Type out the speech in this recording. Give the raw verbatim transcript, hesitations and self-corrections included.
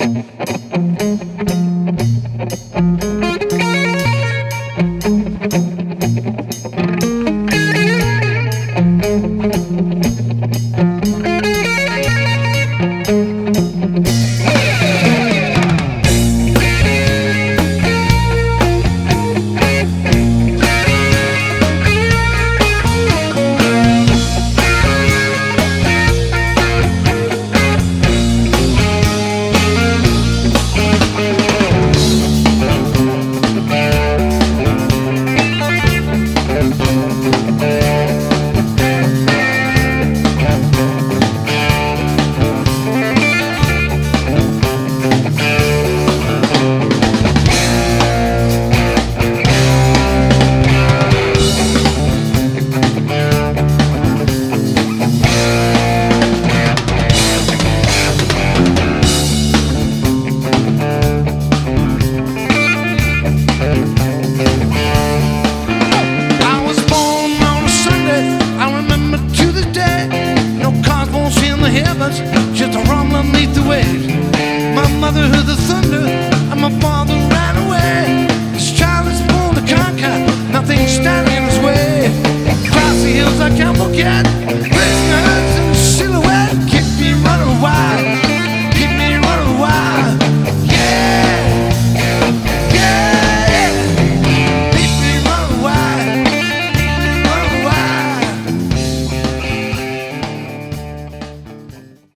Just a rumbling beneath the waves. My mother heard the thunder, and my father ran away. This child is born to conquer, nothing standing in his way. Across the hills I can't forget, prisoners